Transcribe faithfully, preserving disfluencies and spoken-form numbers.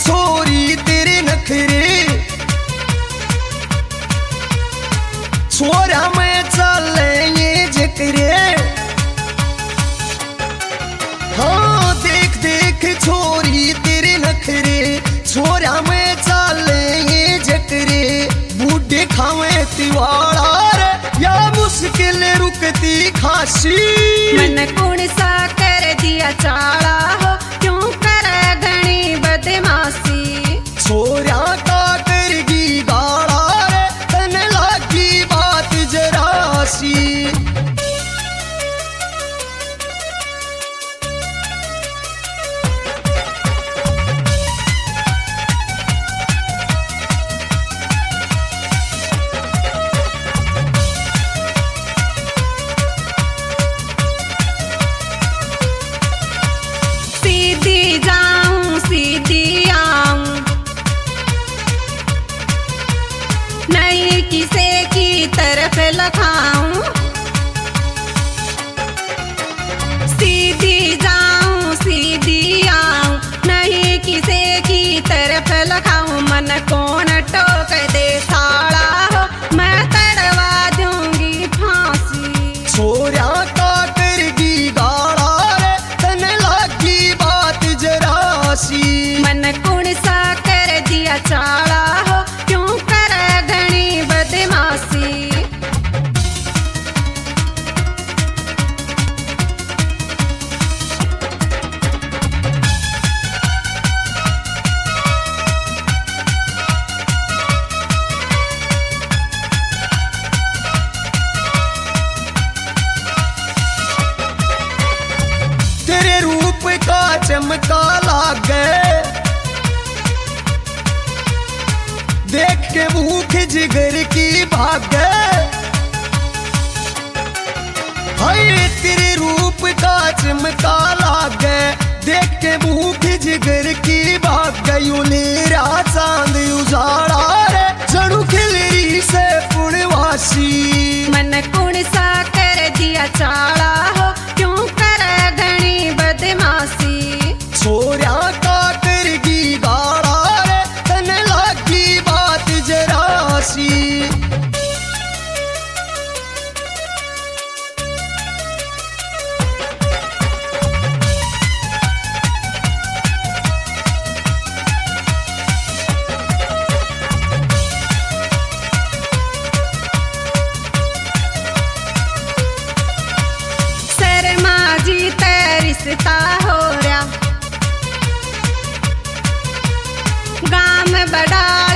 छोरी तेरे नखरे, छोरा में चले ये जकरे। हाँ देख देख छोरी तेरे नखरे, छोरा में चले ये जकरे। बूढ़े खावे तिवाड़ा रे या मुश्किल रुकती खासी। मन कौन सा कर दिया चाड़ा हो, क्यों कर घनी बदमाशी। छोरा का करगी गाड़ा रे, तन लागी बात जरासी। सीधी जाऊं सीधी आऊं, नहीं किसे की तरफ लखाऊं। सीधी जाऊं सीधी आऊं, नहीं किसे की तरफ लखाऊं। मन कौन टोक दे साड़ा हो, मैं तड़वा दूंगी फांसी। छोरा का करगी गाड़ा रे, तन लागी बात जरासी। मन कौन सा कर दिया चाड़ा हो, क्यों कर घनी बदमाशी। तेरे रूप का चमका लागे, देख के भूख जिगर की भागे। हाय तेरे रूप का चमका लागे, देख के भूख जिगर की भागे। यूलेरा चांद उजाड़ा रे, जड़ू खिलरी से पुणवासी। मन कौन सा कर दिया चाड़ा हो, क्यों कर घनी बदमाशी। छोरा का करगी गाड़ा रे, तन लागी बात जरासी। शर्मा जी रिश्ता हो रहा, गाम बड़ा